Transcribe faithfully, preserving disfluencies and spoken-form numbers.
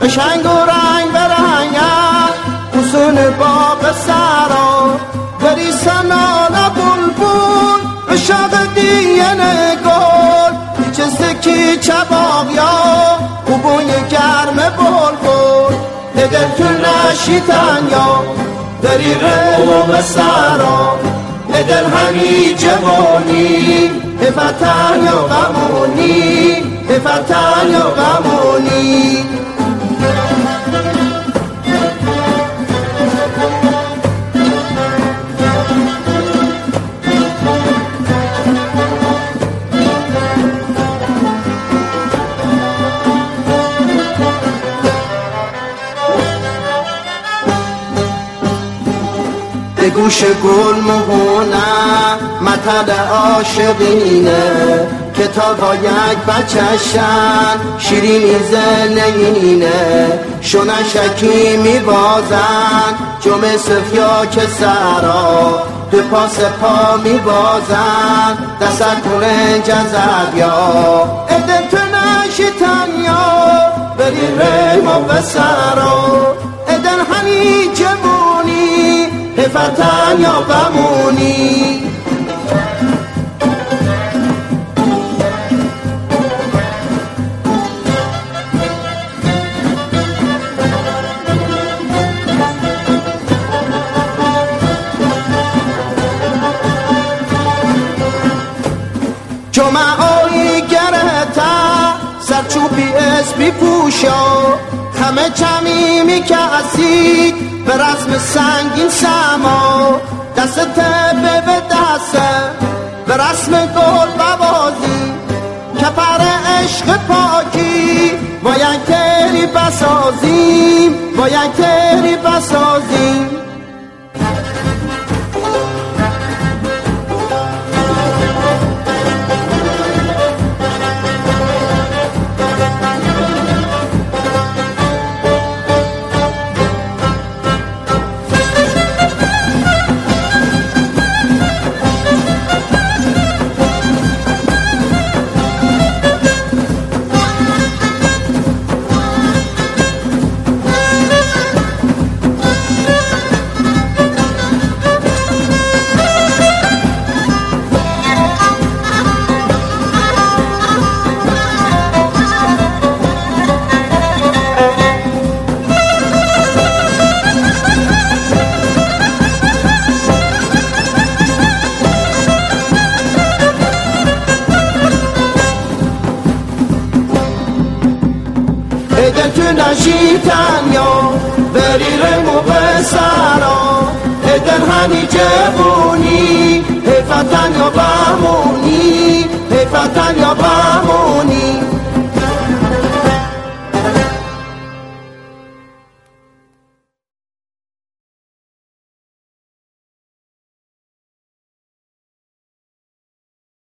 قشنگ و رنگ برنگم حسن باغ سرا بری سنانا بلبل به شاق دیگه گل چه سکی چباق یا خوبوی گرم بلبل دل تو نشیتن یا بری رو سرا دل همی جوانی فتن یا غمونی فتن یا غمونی به گوش گل مهونم مطل عاشقینه کتاب ها یک بچشن شیرینی زلینه شونشکی میبازن جمع صفیا که سرا دو پاس پا میبازن دست کنن جذب یا ادن تو نشیتن یا بری ریما و سرا ادن هنی جمونی فتن یا غمونی جمعایی گرهتا سرچوبی اسبی پوشا همه کمی میکسی به رسم سنگین سما دست تبه به دسته به رسم گل بوازی کپر عشق پاکی با یک تری بسازیم با یک تری بسازیم اگر تو نشیتن یا بری رمو به سرا ادن هنی جبونی حفتن